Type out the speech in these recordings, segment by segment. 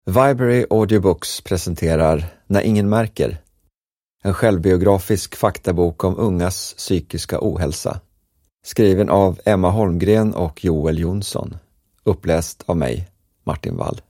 Viberary Audiobooks presenterar När ingen märker, en självbiografisk faktabok om ungas psykiska ohälsa. Skriven av Emma Holmgren och Joel Jonsson. Uppläst av mig, Martin Wall.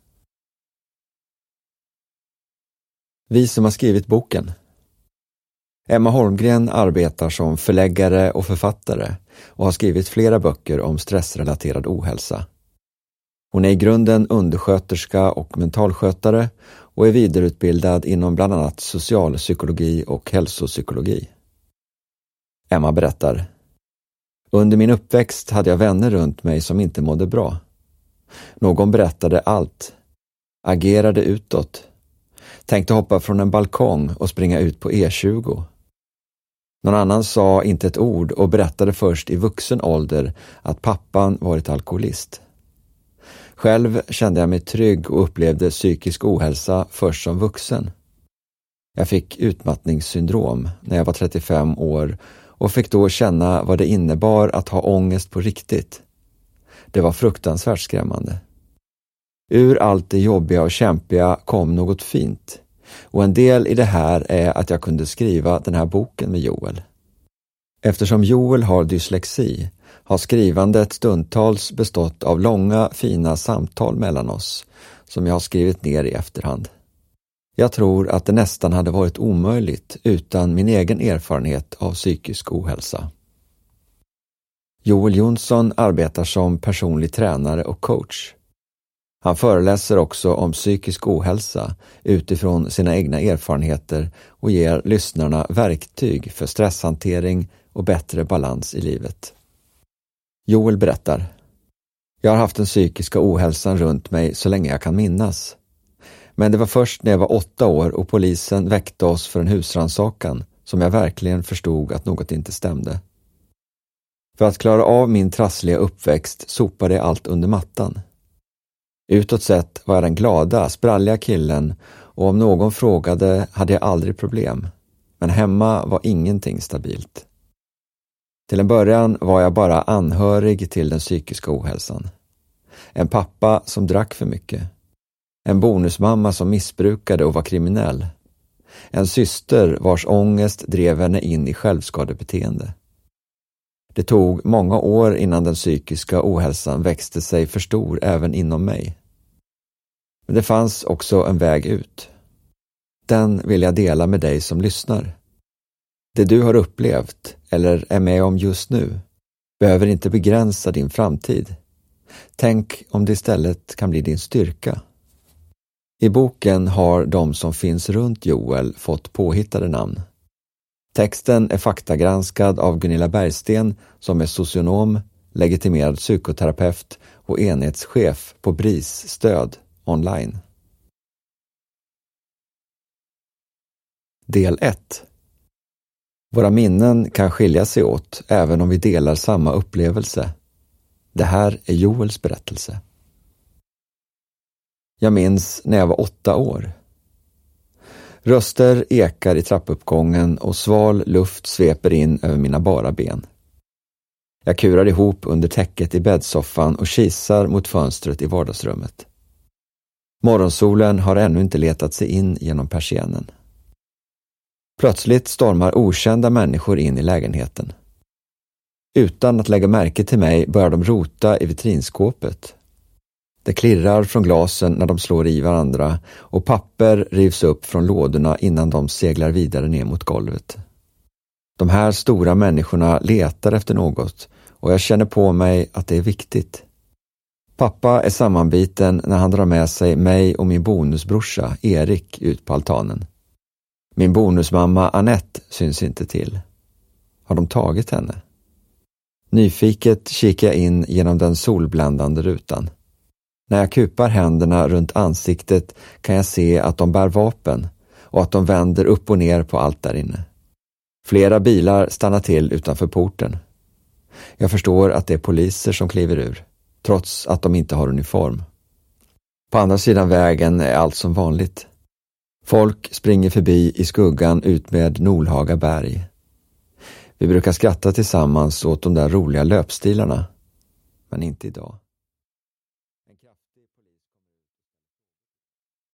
Vi som har skrivit boken. Emma Holmgren arbetar som förläggare och författare och har skrivit flera böcker om stressrelaterad ohälsa. Hon är i grunden undersköterska och mentalskötare och är vidareutbildad inom bland annat socialpsykologi och hälsopsykologi. Emma berättar: Under min uppväxt hade jag vänner runt mig som inte mådde bra. Någon berättade allt, agerade utåt, tänkte hoppa från en balkong och springa ut på E20. Någon annan sa inte ett ord och berättade först i vuxen ålder att pappan varit alkoholist. Själv kände jag mig trygg och upplevde psykisk ohälsa först som vuxen. Jag fick utmattningssyndrom när jag var 35 år och fick då känna vad det innebar att ha ångest på riktigt. Det var fruktansvärt skrämmande. Ur allt det jobbiga och kämpiga kom något fint. Och en del i det här är att jag kunde skriva den här boken med Joel. Eftersom Joel har dyslexi har skrivandet stundtals bestått av långa, fina samtal mellan oss som jag har skrivit ner i efterhand. Jag tror att det nästan hade varit omöjligt utan min egen erfarenhet av psykisk ohälsa. Joel Jonsson arbetar som personlig tränare och coach. Han föreläser också om psykisk ohälsa utifrån sina egna erfarenheter och ger lyssnarna verktyg för stresshantering och bättre balans i livet. Joel berättar: Jag har haft den psykiska ohälsan runt mig så länge jag kan minnas. Men det var först när jag var 8 år och polisen väckte oss för en husrannsakan som jag verkligen förstod att något inte stämde. För att klara av min trassliga uppväxt sopade jag allt under mattan. Utåt sett var jag den glada, spralliga killen och om någon frågade hade jag aldrig problem. Men hemma var ingenting stabilt. Till en början var jag bara anhörig till den psykiska ohälsan. En pappa som drack för mycket. En bonusmamma som missbrukade och var kriminell. En syster vars ångest drev henne in i självskadebeteende. Det tog många år innan den psykiska ohälsan växte sig för stor även inom mig. Men det fanns också en väg ut. Den vill jag dela med dig som lyssnar. Det du har upplevt eller är med om just nu behöver inte begränsa din framtid. Tänk om det istället kan bli din styrka. I boken har de som finns runt Joel fått påhittade namn. Texten är faktagranskad av Gunilla Bergsten som är socionom, legitimerad psykoterapeut och enhetschef på BRIS stöd online. Del 1. Våra minnen kan skilja sig åt även om vi delar samma upplevelse. Det här är Joels berättelse. Jag minns när jag var 8 år. Röster ekar i trappuppgången och sval luft sveper in över mina bara ben. Jag kurar ihop under täcket i bäddsoffan och kisar mot fönstret i vardagsrummet. Morgonsolen har ännu inte letat sig in genom persiennen. Plötsligt stormar okända människor in i lägenheten. Utan att lägga märke till mig börjar de rota i vitrinskåpet. Det klirrar från glasen när de slår i varandra och papper rivs upp från lådorna innan de seglar vidare ner mot golvet. De här stora människorna letar efter något och jag känner på mig att det är viktigt. Pappa är sammanbiten när han drar med sig mig och min bonusbrorsa Erik ut på altanen. Min bonusmamma Annette syns inte till. Har de tagit henne? Nyfiket kikar jag in genom den solbländande rutan. När jag kupar händerna runt ansiktet kan jag se att de bär vapen och att de vänder upp och ner på allt där inne. Flera bilar stannar till utanför porten. Jag förstår att det är poliser som kliver ur, trots att de inte har uniform. På andra sidan vägen är allt som vanligt. Folk springer förbi i skuggan ut med Nolhaga berg. Vi brukar skratta tillsammans åt de där roliga löpstilarna, men inte idag.